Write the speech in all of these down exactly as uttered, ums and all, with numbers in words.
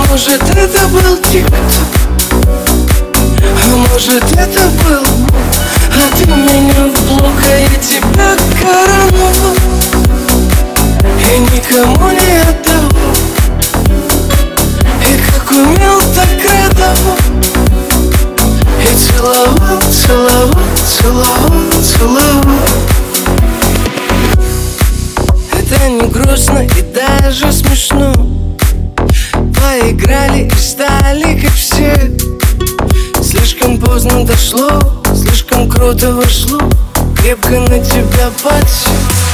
может это был тик-ток, а может это был, а ты меня в блок, а я тебя короновал и никому не отдавал. И как умел, так радовал, и целовал, целовал, целовал, целовал. Это не грустно и даже смешно. Поиграли и стали как все. Слишком поздно дошло, слишком круто вышло, крепко на тебя подсел.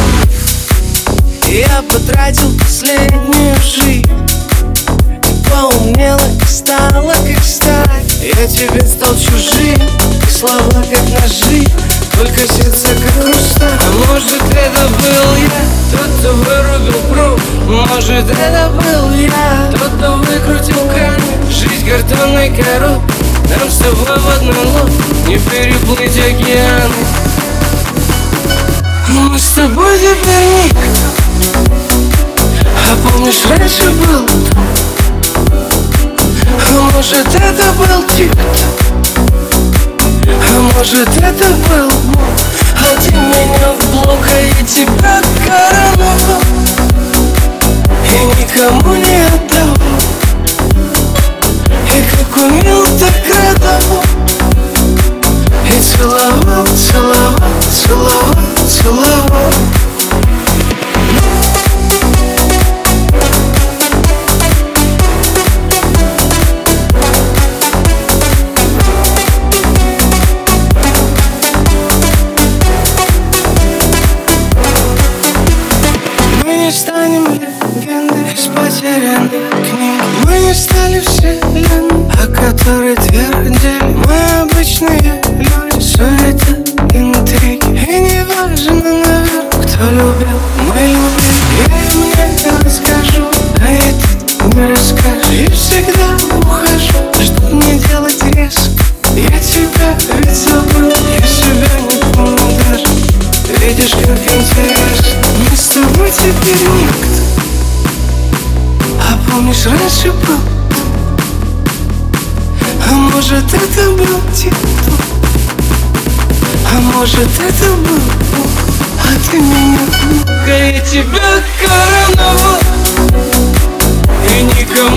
Я потратил последнюю жизнь, поумнела и стала как сталь. Я тебе стал чужим, и слова как ножи, только сердце как хрусталь. А может это был я, тот, кто вырубил пруд. Может это был я, тот, кто выкрутил кран. Жизнь картонной коробкой, нам с тобой в одной лодке не переплыть океаны. Мы с тобой теперь никто. А помнишь, раньше был? А может это был тик-ток, а может это был, а ты меня в блок, а я тебя короновал и никому не отдавал. И как умел, так радовал, и целовал, целовал, целовал, целовал. Мы не станем легендой из потерянной книги. Мы не стали вселенной, о которой твердили. Мы обычные люди, суета, интриги. И не важно, наверное, кто любил, мы любим. Я им не расскажу, а это не расскажешь. И всегда ухожу, чтоб не делать резко. Я тебя ведь забыл, я себя не помню даже. Видишь, как интересно, мы с тобой теперь никто. А помнишь, раньше был? А может это был тик-ток, а может это был, а ты меня, а я тебя короновал и никому